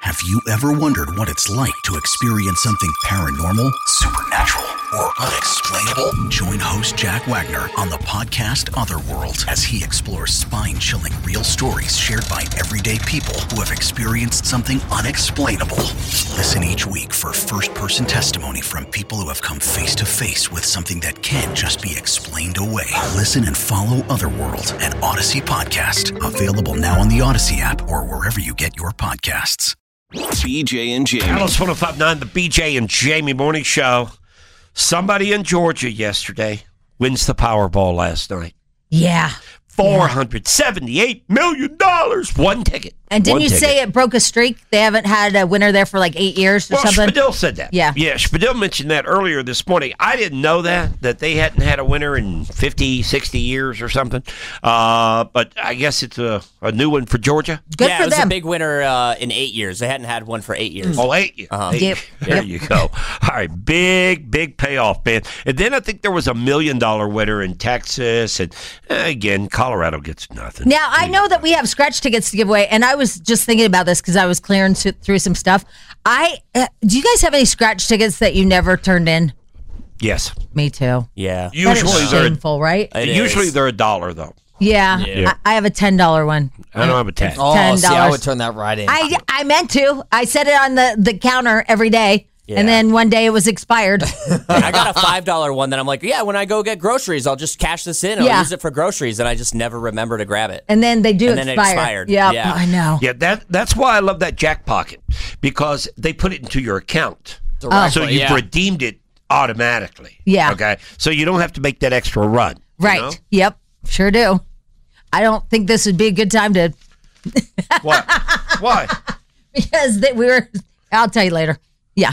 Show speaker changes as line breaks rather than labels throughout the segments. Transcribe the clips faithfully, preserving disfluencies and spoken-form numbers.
Have you ever wondered what it's like to experience something paranormal, supernatural, or unexplainable? Join host Jack Wagner on the podcast Otherworld as he explores spine-chilling real stories shared by everyday people who have experienced something unexplainable. Listen each week for first-person testimony from people who have come face-to-face with something that can't just be explained away. Listen and follow Otherworld, an Odyssey podcast, available now on the Odyssey app or wherever you get your podcasts.
B J and Jamie.
Alice one oh five point nine, the B J and Jamie Morning Show. Somebody in Georgia yesterday wins the Powerball last night.
Yeah.
four hundred seventy-eight million dollars. One ticket.
And didn't
One
you
ticket.
say it broke a streak? They haven't had a winner there for like eight years or
Well,
something?
Spadil said that.
Yeah.
Yeah, Spadil mentioned that earlier this morning. I didn't know that, that they hadn't had a winner in fifty, sixty years or something. Uh, but I guess it's a, a new one for Georgia.
Good
yeah,
for
it was
them.
a big winner uh, in eight years. They hadn't had one for eight years.
Oh, eight.
Uh-huh.
eight.
Yep.
There
Yep.
you go. All right, big, big payoff, man. And then I think there was a million dollar winner in Texas. And uh, again, Colorado gets nothing.
Now, I know that we have scratch tickets to give away, and I was just thinking about this because I was clearing th- through some stuff. I uh, do you guys have any scratch tickets that you never turned in?
Yes.
Me too.
Yeah.
That
Usually
is
they're
shameful, right?
It
usually
is.
they're a dollar though.
Yeah,
Yeah.
I, I have a ten dollar one.
I don't have a ten.
Oh,
ten
see, I
dollars.
would turn that right in.
I I meant to. I set it on the, the counter every day,
Yeah.
and then one day it was expired.
I got a five dollar one that I'm like, yeah, when I go get groceries, I'll just cash this in. I'll
Yeah.
use it for groceries, and I just never remember to grab it.
And then they do
And then it
expire.
expired.
Yep,
Yeah.
I know.
Yeah, that that's why I love that Jack Pocket, because they put it into your account.
Directly,
So you've
yeah.
redeemed it automatically.
Yeah.
Okay. So you don't have to make that extra run. you
Right.
know?
Yep. Sure do. I don't think this would be a good time to
What? Why?
because they, we were. I'll tell you later. Yeah.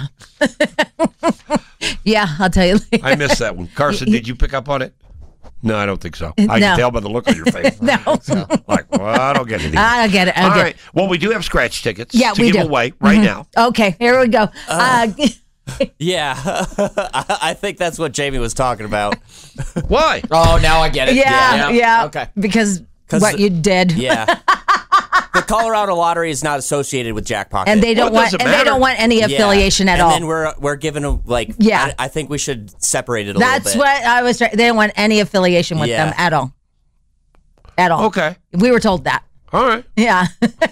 yeah, I'll tell you later.
I missed that one. Carson, did you pick up on it? No, I don't think so. I
No.
can tell by the look on your face.
No.
Like, well, I don't get it either.
I don't get it. I don't
All
get
right. Well, we do have scratch tickets
Yeah,
to
we
give
do.
away right now.
it. Okay, here we go. Uh,
Yeah. I I think that's what Jamie was talking about.
Why?
Oh, now I get it.
yeah, yeah,
Okay.
Because
'Cause
what
the-
you did.
Yeah. The Colorado lottery is not associated with Jack Pocket.
And they don't
Well, it
want
doesn't
and they
matter.
don't want any
Yeah.
affiliation at
and
all.
then we're we're given a like.
Yeah.
I, I think we should separate it a
That's
little bit.
what I was trying. They don't want any affiliation with
Yeah.
them at all. At all.
Okay.
We were told that.
All right.
Yeah.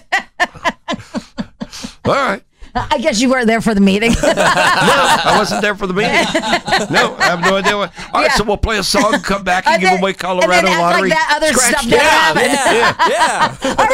All right.
I guess you weren't there for the meeting.
No, I wasn't there for the meeting. No, I have no idea what. All right,
Yeah.
so we'll play a song, come back, and,
And
give
then-
away
and
Colorado
then act like
lottery.
that other
scratch
stuff
tickets.
never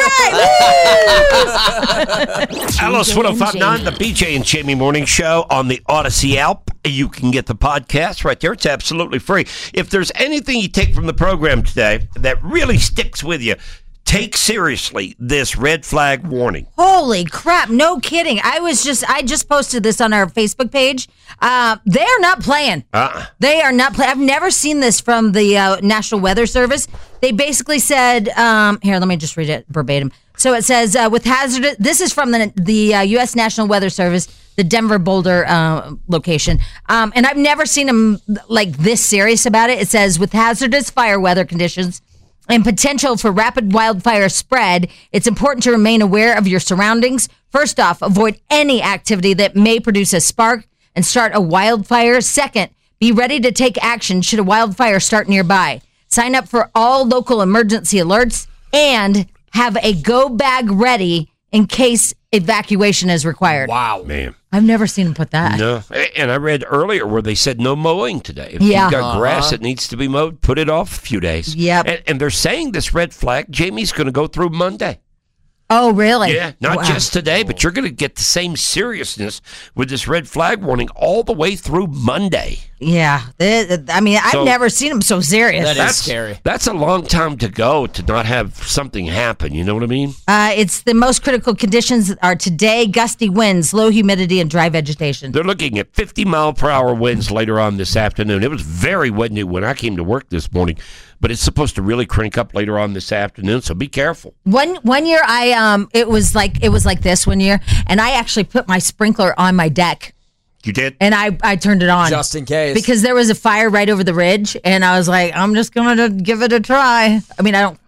happened.
Yeah.
All right. Woo!
Alice one oh five point nine, the B J and Jamie Morning Show on the Odyssey app. You can get the podcast right there. It's absolutely free. If there's anything you take from the program today that really sticks with you, take seriously this red flag warning.
Holy crap! No kidding. I was just I just posted this on our Facebook page. Uh, they are not playing.
Uh-uh.
They are not playing. I've never seen this from the uh, National Weather Service. They basically said, um, here, let me just read it verbatim. So it says, uh, with hazardous, this is from the the uh, U S National Weather Service, the Denver Boulder uh, location. Um, and I've never seen them like this serious about it. It says, with hazardous fire weather conditions and potential for rapid wildfire spread, it's important to remain aware of your surroundings. First off, avoid any activity that may produce a spark and start a wildfire. Second, be ready to take action should a wildfire start nearby. Sign up for all local emergency alerts and have a go bag ready in case evacuation is required.
Wow, man.
I've never seen them put that.
No. And I read earlier where they said no mowing today. If
Yeah.
you've got grass that needs to be mowed, put it off a few days.
Yep.
And, and they're saying this red flag, Jamie's going to go through Monday.
Oh, really?
Yeah, not
Wow.
just today, but you're going to get the same seriousness with this red flag warning all the way through Monday.
Yeah. They- I mean, I've
So-
never seen them so serious.
That is
That's
scary.
That's a long time to go to not have something happen. You know what I mean?
Uh, it's the most critical conditions are today, gusty winds, low humidity, and dry vegetation.
They're looking at fifty mile per hour winds later on this afternoon. It was very windy when I came to work this morning, but it's supposed to really crank up later on this afternoon. So be careful.
One one year, I um, it was like it was like this one year, and I actually put my sprinkler on my deck,
You did?
and I I turned it on
Just in case.
because there was a fire right over the ridge, and I was like, I'm just going to give it a try. I mean, I don't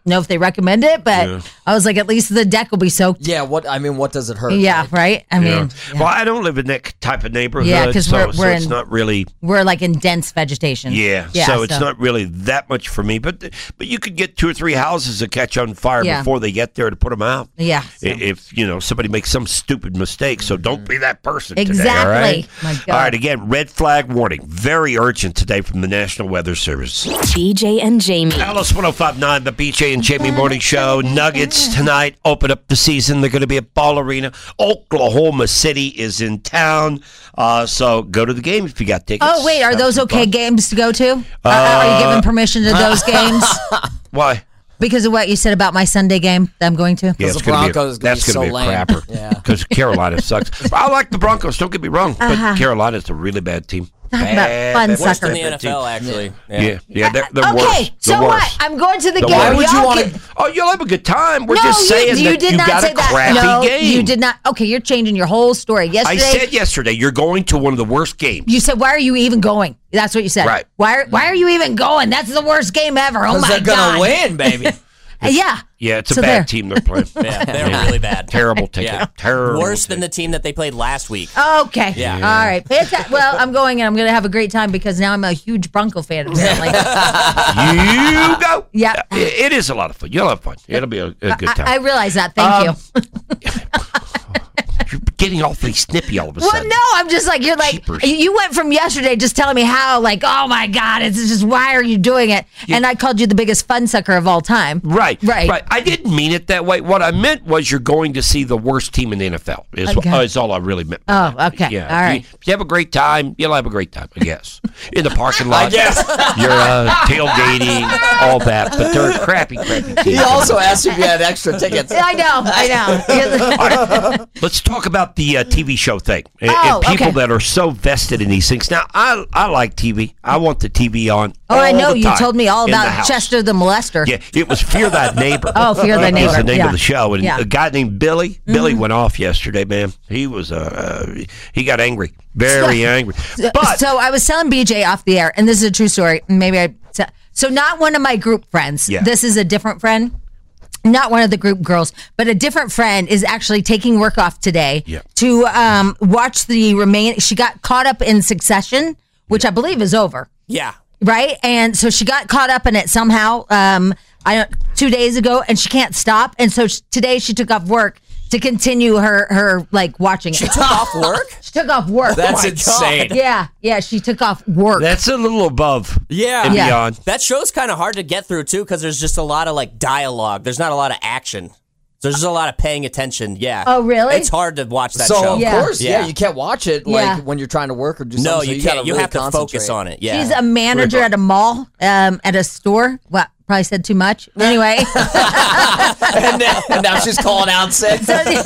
know if they recommend it, but
Yeah.
I was like, at least the deck will be soaked.
Yeah, what I mean, what does it hurt?
Yeah, right? I
Yeah.
mean, yeah.
Well, I don't live in that type of neighborhood,
Yeah, 'cause
so,
we're-
so
we're
it's
in-
not really.
we're like in dense vegetation.
Yeah, so it's not really that much for me. But but you could get two or three houses that catch on fire
Yeah.
before they get there to put them out.
Yeah.
I- If, you know, somebody makes some stupid mistake, so don't be that person today,
Exactly.
all right?
My God.
All right, again, red flag warning. Very urgent today from the National Weather Service.
B J and Jamie.
Alice one oh five point nine, the B J and Jamie Morning Show. Nuggets tonight open up the season. They're going to be at Ball Arena. Oklahoma City is in town. Uh, so go to the game if you got tickets.
Oh, wait, are
Have
those
some
okay
fun.
games to go to? Uh, are you giving permission to those games?
Why?
Because of what you said about my Sunday game that I'm going to?
Yeah, it's
the
gonna be a-
Broncos gonna
that's
be
going to
so
be a
lame.
crapper.
Yeah.
Because Carolina sucks. I like the Broncos. Don't get me wrong, but
Uh-huh.
Carolina's a really bad team.
Talk about
Bad,
fun
bad,
Worse
sucker.
than the
bad
N F L,
team.
actually.
Yeah, yeah, they're, they're
okay,
worse.
so
They're
what?
worse.
I'm going to the
The
game.
worst.
Why would you
Y'all
wanna-
can-
Oh, you'll have a good time. We're
no,
just saying
you, you
that
did
you
not
got
say
a
that.
crappy
no,
game.
you did not. Okay, you're changing your whole story.
I
Yesterday,
said yesterday you're going to one of the worst games.
you said, "Why are you even going?" That's what you said.
Right.
Why? Are, why are you even going? That's the worst game ever. Oh
Because
my
they're gonna
god.
win, baby.
Uh, yeah.
Yeah, it's a
So
bad
there.
team they're playing.
Yeah, they're really bad.
Terrible ticket.
Yeah.
Terrible.
Worse than
ticket.
the team that they played last week.
Okay.
Yeah.
All right. Pay atten- Well, I'm going and I'm going to have a great time because now I'm a huge Bronco fan. Apparently.
You go.
Yeah.
It, it is a lot of fun. You'll have fun. It'll be a, a good time.
I, I realize that. Thank
Um,
you.
You're getting awfully snippy all of a
Well,
sudden.
no, I'm just like you're like
Jeepers.
you went from yesterday just telling me how like oh my god it's just why are you doing it and I called you the biggest fun sucker of all time.
Right,
Right.
right. I didn't mean it that way. What I meant was you're going to see the worst team in the N F L. Is,
Okay.
uh, is all I really meant. by
Oh,
that.
okay.
Yeah.
All right.
You, if you have a great time, you'll have a great time, I guess. In the parking lot.
I guess.
You're uh, tailgating, all that. But they're a crappy, crappy team.
He also asked if you had extra tickets.
I know, I know.
All right. Let's talk about the uh, T V show thing and,
Oh,
and people
okay.
that are so vested in these things. Now, I I like T V. I want the T V on.
Oh, I
all
know
the
you
time
told me all
in the
about
house.
Chester the molester.
Yeah, it was Fear Thy Neighbor.
Oh, Fear Thy
That was the
Neighbor,
name
yeah.
of the show. And
Yeah.
a guy named Billy, Billy went off yesterday, man. He was, uh, uh, he got angry. Very angry. But,
so I was telling B J off the air, and this is a true story. Maybe I so not one of my group friends.
Yeah.
This is a different friend. Not one of the group girls, but a different friend is actually taking work off today
Yeah.
to um, watch the remain. She got caught up in Succession, which I believe is over,
Yeah.
right? And so she got caught up in it somehow. Um, I don't two days ago, and she can't stop. And so sh- today she took off work to continue her her like watching it.
She took off work?
She took off work.
That's
my
insane.
God.
Yeah, yeah, she took off work.
that's a little above
Yeah.
and
Yeah.
beyond.
That show's kind of hard to get through, too, because there's just a lot of, like, dialogue. There's not a lot of action. There's just a lot of paying attention. Yeah.
Oh, really?
It's hard to watch that
So
show.
of
Yeah.
course, yeah.
Yeah.
you can't watch it like
Yeah.
when you're trying to work or do something.
No,
so
you,
you
can't.
gotta
You
really
have to focus
concentrate.
on it. Yeah.
She's a manager at a mall, um, at a store. Well, probably said too much. Anyway,
and, now, and now she's calling out sick.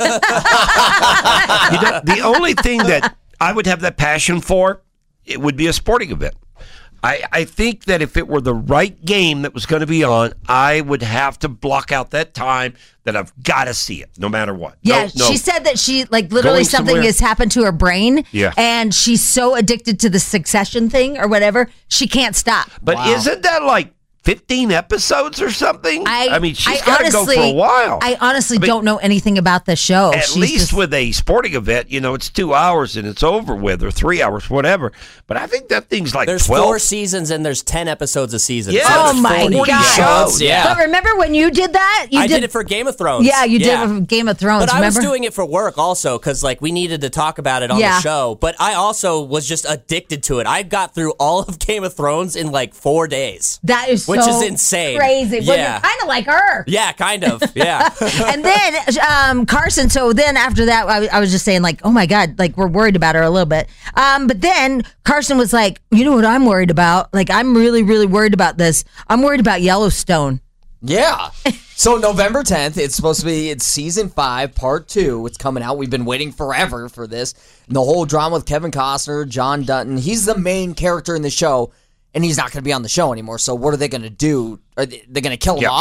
You know, the only thing that I would have that passion for, it would be a sporting event. I, I think that if it were the right game that was going to be on, I would have to block out that time that I've got to see it, no matter what. No,
yeah,
no.
she said that she like literally
Going
something
somewhere.
has happened to her brain.
Yeah.
and she's so addicted to the Succession thing or whatever, she can't stop.
But isn't that like fifteen episodes or something?
I,
mean, she's
I
got to go for
honestly-
a while.
I honestly
I mean,
don't know anything about the show.
At
She's
least
just-
with a sporting event, you know, it's two hours and it's over with, or three hours, whatever. But I think that thing's like
There's
twelve.
four seasons and there's ten episodes a season.
Yeah.
So
Oh
there's
my
forty
God.
shows.
Yeah.
But remember when you did that? You
I did, it for Game of Thrones.
Yeah, you did it for Game of Thrones.
But I
remember?
was doing it for work also because like we needed to talk about it on
Yeah.
the show. But I also was just addicted to it. I got through all of Game of Thrones in like four days.
that is
which
so
is insane.
crazy. Well,
Yeah.
you're kind of like her.
Yeah, kind of. Yeah.
And then um, Carson. So then after that, I, I was just saying like, oh my god, like we're worried about her a little bit. Um, but then Carson was like, you know what I'm worried about? Like I'm really, really worried about this. I'm worried about Yellowstone.
Yeah. So November tenth, it's supposed to be, it's season five, part two. It's coming out. We've been waiting forever for this. And the whole drama with Kevin Costner, John Dutton. He's the main character in the show, and he's not going to be on the show anymore. So what are they going to do? Are they, they're going to kill him
Yeah.
off?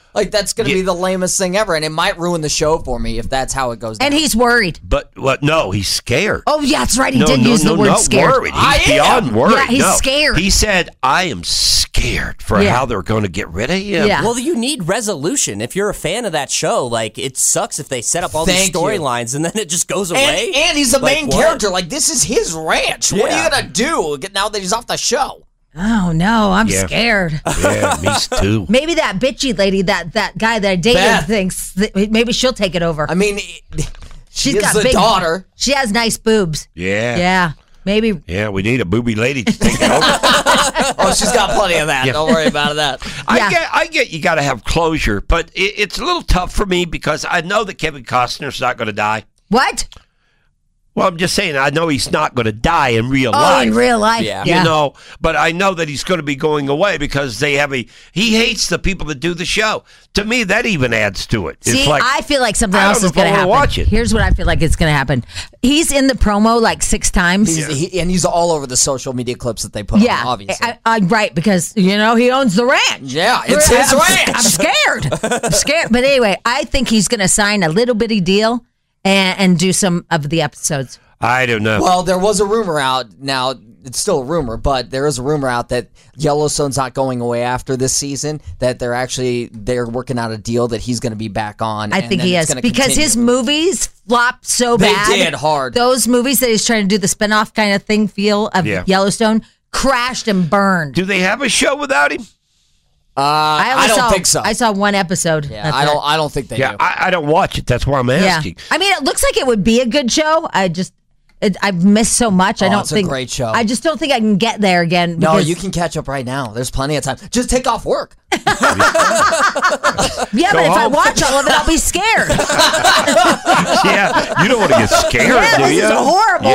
Like, that's going to
Yeah.
be the lamest thing ever, and it might ruin the show for me if that's how it goes down.
And he's worried.
But what? No, he's scared.
Oh, yeah, that's right. He
no,
did
no,
use
no,
the word
not
scared.
worried. He's
I
beyond
am.
worried.
Yeah, he's
No.
scared.
He said, "I am scared for
Yeah.
how they're going to get rid of him."
Yeah.
Well, you need resolution. If you're a fan of that show, like, it sucks if they set up all
Thank
these
you.
storylines and then it just goes
and,
away.
and he's the
Like,
main
what?
character. Like, this is his ranch. What are
Yeah.
you going to do now that he's off the show?
Oh, no, I'm
Yeah.
scared.
Yeah, me too.
Maybe that bitchy lady, that that guy that I dated,
Beth.
thinks that maybe she'll take it over.
I mean, she
She's
is
got
the
big
daughter.
She has nice boobs.
Yeah.
Yeah, maybe.
Yeah, we need a booby lady to take it over.
Oh, she's got plenty of that. Don't worry about that.
I
Yeah.
get, I get, you got to have closure, but it, it's a little tough for me because I know that Kevin Costner's not going to die.
What?
Well, I'm just saying, I know he's not going to die in real
Oh,
life.
in real life.
Yeah.
You know, but I know that he's going to be going away because they have a. He hates the people that do the show. To me, that even adds to it.
See,
it's like,
I feel like something
I don't
else
know
is
if I
going to
wanna
happen.
watch it.
Here's what I feel like it's going to happen. He's in the promo like six times.
He's, he, and he's all over the social media clips that they put
yeah,
on, obviously.
I, I, right, because you know he owns the ranch.
yeah, it's his
I'm,
ranch.
I'm scared. I'm scared. But anyway, I think he's going to sign a little bitty deal and, and do some of the episodes.
I don't know.
Well, there was a rumor out. Now, it's still a rumor, but there is a rumor out that Yellowstone's not going away after this season, that they're actually they're working out a deal that he's going to be back on.
I
and
think
then
he
it's
is
gonna
because
continue.
his movies flopped so
They
bad.
did hard.
Those movies that he's trying to do the spinoff kind of thing feel of
Yeah.
Yellowstone crashed and burned.
do they have a show without him?
Uh,
I, only
I don't
saw,
think so.
I saw one episode.
yeah,
That's
I don't.
it.
I don't think they
Yeah,
do.
I, I don't watch it. That's why I'm
Yeah.
asking.
I mean, it looks like it would be a good show. I just, it, I've missed so much. I
Oh,
don't
it's a
think
great show.
I just don't think I can get there again.
no,
because-
you can catch up right now. There's plenty of time. Just take off work.
Yeah, but if I
home.
watch all of it, I'll be scared.
Yeah, you don't want to get scared,
yeah,
do
this
you?
is a horrible,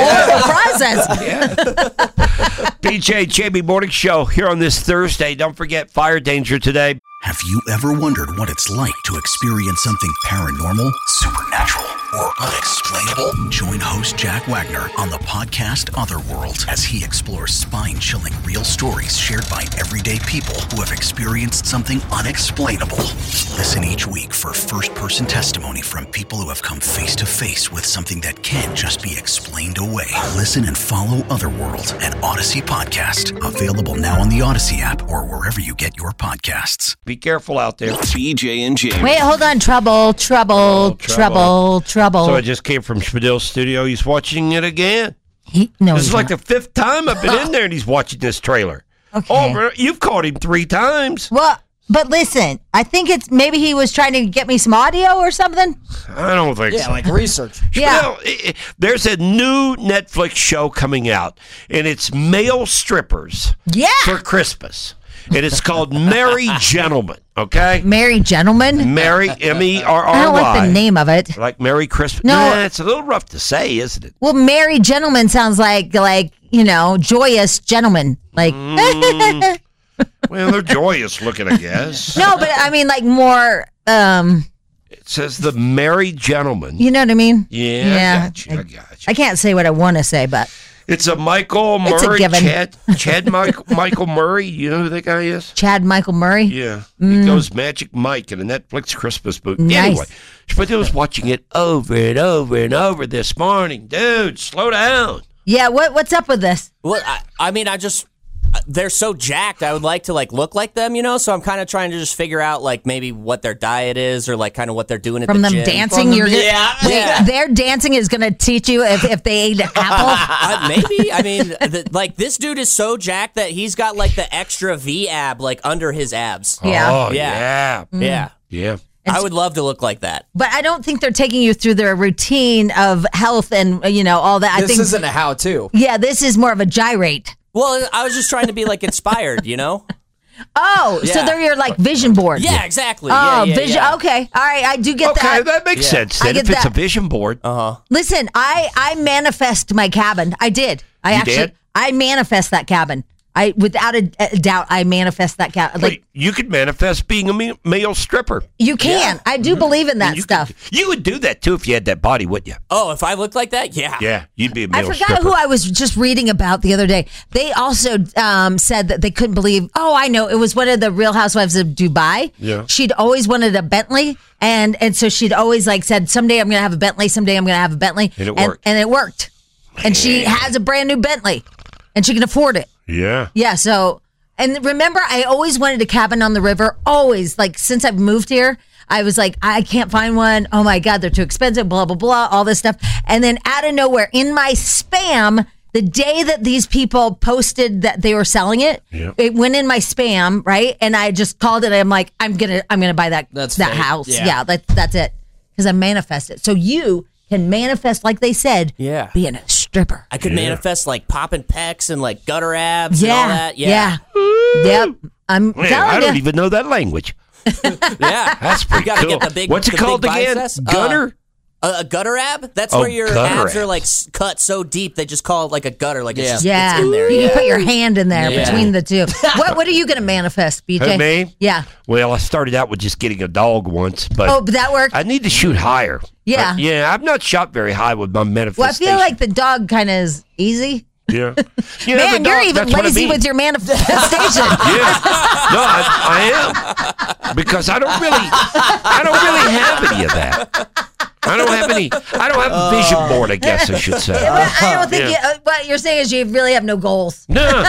Yeah.
horrible process.
B J Jamie Morning Show here on this Thursday. Don't forget Fire Danger today.
Have you ever wondered what it's like to experience something paranormal, supernatural, or unexplainable? Join host Jack Wagner on the podcast Otherworld as he explores spine-chilling real stories shared by everyday people who have experienced something unexplainable. Listen each week for first-person testimony from people who have come face-to-face with something that can't just be explained away. Listen and follow Otherworld, an Odyssey podcast. Available now on the Odyssey app or wherever you get your podcasts.
Be careful out there.
B J and Jamie.
Wait, hold on. Trouble, trouble,
Oh,
trouble, trouble.
So I just came from Spadill's studio. He's watching it again.
he, no,
This
he's
is like
not.
the fifth time I've been in there and he's watching this trailer.
Okay.
Oh, you've caught him three times.
Well, but listen, I think it's maybe he was trying to get me some audio or something.
I don't think
Yeah,
so.
like research.
Yeah.
Well, i- i- there's a new Netflix show coming out, and it's male strippers
Yeah.
for Christmas. And it's called Merry Gentlemen, okay?
Merry Gentleman.
Merry, M E R
I don't
R
like the
Y.
name of it.
Like Merry Christmas.
No.
Nah, it's a little rough to say, isn't it?
Well, Merry Gentleman sounds like like you know joyous gentleman. Like
Mm. Well, they're joyous looking, I guess.
no, but I mean like more. Um,
It says the Merry Gentleman.
you know what I mean?
Yeah,
Yeah.
I got you. I got you.
I can't say what I want to say, but
It's a Michael
It's a
Murray.
given.
Chad, Chad Michael, Michael Murray. You know who that guy is?
Chad Michael Murray.
Yeah. He goes Magic Mike in a Netflix Christmas movie.
Nice.
Anyway, but I was watching it over and over and over this morning. Dude, slow down.
Yeah. What What's up with this?
Well, I, I mean, I just they're so jacked. I would like to like look like them, you know. So I'm kind of trying to just figure out like maybe what their diet is or like kind of what they're doing at
From
the
them
gym.
dancing,
From them-
you're gonna,
yeah.
Wait,
Yeah.
their dancing is gonna teach you if, if they ate an apple.
Uh, maybe. I mean, the, like this dude is so jacked that he's got like the extra V ab like under his abs.
Yeah.
Oh,
Yeah.
yeah.
Yeah.
Yeah.
I would love to look like that.
But I don't think they're taking you through their routine of health and uh, you know all that. I
This
think
isn't a how-to.
yeah, this is more of a gyrate.
Well, I was just trying to be like inspired, you know?
Oh, so
Yeah.
they're your like vision board.
Yeah, exactly.
Oh,
yeah, yeah,
vision.
yeah.
Okay, all right. I do get
Okay,
that.
that makes sense.
I
Then
get
if it's a
that.
vision board,
Uh-huh.
Listen, I I manifest my cabin. I did. I
You
actually
did?
I manifest that cabin. I, without a, a doubt, I manifest that cat. Like
Wait, you could manifest being a me- male stripper.
you can. I do believe in that
you
stuff.
Could, you would do that too if you had that body, wouldn't you?
Oh, if I looked like that, yeah.
Yeah, you'd be a male
I forgot
stripper.
who I was just reading about the other day. They also um, said that they couldn't believe. Oh, I know. It was one of the Real Housewives of Dubai.
Yeah.
She'd always wanted a Bentley, and and so she'd always like said, "Someday I'm going to have a Bentley. Someday I'm going to have a Bentley."
And it
and,
worked.
And it worked. And she has a brand new Bentley, and she can afford it.
Yeah.
Yeah. So. And remember, I always wanted a cabin on the river. Always, like since I've moved here, I was like, I can't find one. Oh my God, they're too expensive. Blah blah blah, all this stuff. And then out of nowhere, in my spam, the day that these people posted that they were selling it,
Yep.
it went in my spam, right? And I just called it. I'm like, I'm gonna, I'm gonna buy that
That's
that
fake.
house.
Yeah.
Yeah, that, that's it. Because I manifested. So you can manifest, like they said,
Yeah.
being a stripper.
I could
Yeah.
manifest like popping pecs and like gutter abs and all
Yeah,
that.
yeah,
Yeah.
yep. I'm
Man,
telling
I don't
you.
even know that language.
Yeah.
That's pretty
You gotta
cool.
get the big,
What's it
the
called
big
again?
biceps.
Gutter?
Uh, a, a gutter ab? That's
Oh,
where your
gutter
abs are
abs.
like s- cut so deep they just call it like a gutter. Like it's
Yeah.
just
Yeah,
it's in there.
you
Yeah.
can put your hand in there
Yeah.
between the two. What What are you going to manifest, B J?
Who, me?
Yeah.
Well, I started out with just getting a dog once, but
Oh, but that worked.
I need to shoot higher.
Yeah.
But, yeah, I've not shot very high with my
Well, I
manifestation.
feel like the dog kind of is easy.
Yeah. You know,
Man,
the
you're
dog-
even
that's what I
lazy
mean.
with your manifestation.
Yeah. No, I, I am. Because I don't really I don't really have any of that. I don't have any I don't have a vision board, I guess I should say.
But I don't think
Yeah.
you, uh, what you're saying is you really have no goals.
No, no,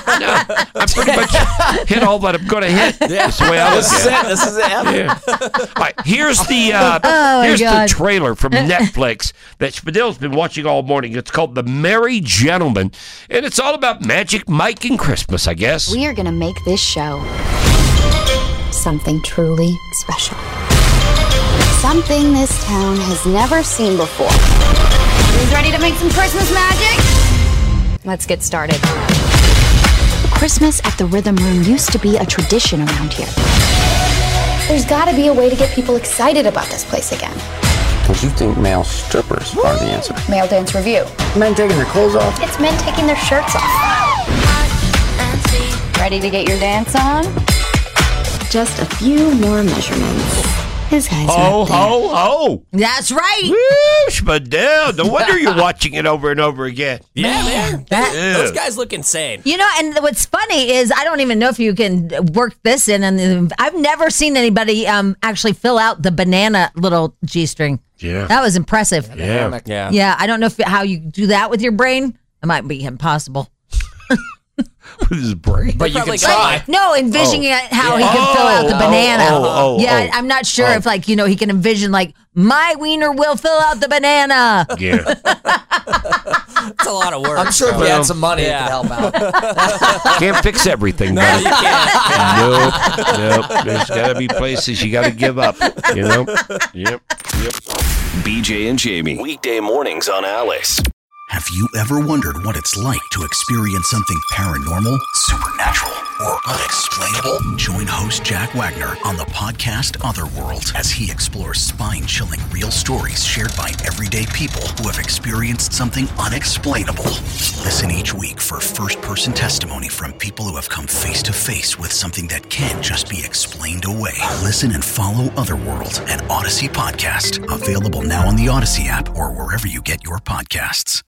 I pretty much hit all that I'm going to hit. That's the way I look
This is
at
it. This is it.
it. Yeah. All right, here's the uh,
Oh, my
here's
God.
the trailer from Netflix that Spadill's been watching all morning. It's called The Merry Gentleman, and it's all about Magic Mike and Christmas, I guess.
We are going to make this show something truly special. Something this town has never seen before. Who's ready to make some Christmas magic? Let's get started. Christmas at the Rhythm Room used to be a tradition around here. There's got to be a way to get people excited about this place again.
Don't you think male strippers are the answer?
Male Dance Review.
Men taking their clothes off?
It's men taking their shirts off. Ready to get your dance on? Just a few more measurements. His guy's
Ho,
right there.
ho, ho.
That's right.
Woo, Spadell. No wonder you're watching it over and over again.
Yeah, man.
That-
Those guys look insane.
You know, and what's funny is I don't even know if you can work this in, and I've never seen anybody um, actually fill out the banana little G string.
Yeah.
That was impressive.
Yeah.
Yeah.
Yeah, I don't know if how you do that with your brain. It might be impossible.
With his brain.
But you can
Probably
try.
No, envisioning it how he can fill out the
Oh,
banana.
oh, oh,
yeah,
oh.
I- I'm not sure
Oh.
if like you know he can envision like my wiener will fill out the banana.
Yeah.
It's a lot of work.
I'm sure if you
Well,
had some money,
yeah.
it could help out.
Can't fix everything,
No,
buddy.
you can't.
Nope. Nope. There's got to be places you got to give up. You know? Yep. Yep.
B J and Jamie. Weekday mornings on Alice.
Have you ever wondered what it's like to experience something paranormal, supernatural, or unexplainable? Join host Jack Wagner on the podcast Otherworld as he explores spine-chilling real stories shared by everyday people who have experienced something unexplainable. Listen each week for first-person testimony from people who have come face-to-face with something that can't just be explained away. Listen and follow Otherworld, an Odyssey podcast, available now on the Odyssey app or wherever you get your podcasts.